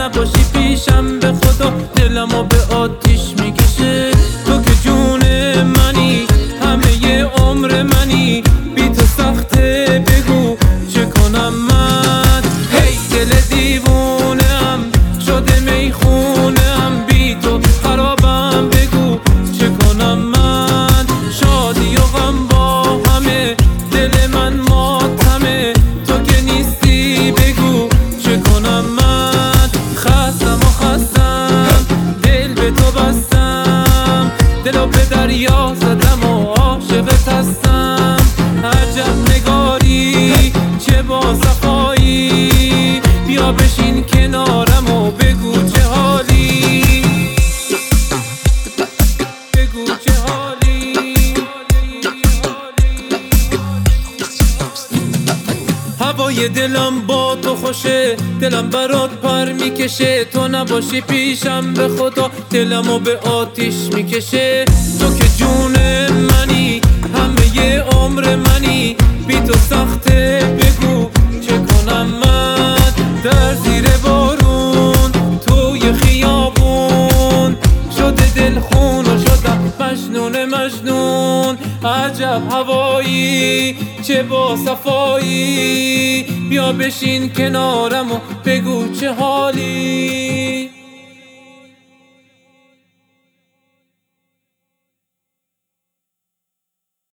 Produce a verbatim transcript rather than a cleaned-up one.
نباشی پیشم به خدا دلمو به آتیش میکشه. تو که جون منی، همه عمر منی، بی تو سخته بگو چه کنم من. هی دل دیوونم شده میخونم، بی تو خرابم بگو چه کنم من. شادی و غم با همه، دل من ماتمه، تو که نیستی بگو چه کنم من. خستم و خستم دل به تو بستم، دلو به دریا زدم و عاشقت هستم. عجب نگاری چه با صفایی، بیا بشین کنارم و بگو چه حالی، بگو چه حالی. هوای دلم با تو خوشه، دلم برات پر میکشه. تو نباشی پیشم به خدا دلمو به آتیش میکشه. تو که جون منی، همه عمر منی، بی تو سخته بگو چه کنم من. در زیر بارون توی خیابون شده دل خون و شدم مجنون مجنون. عجب هوایی چه با صفایی، بیا بشین کنارم و بگو چه حالی.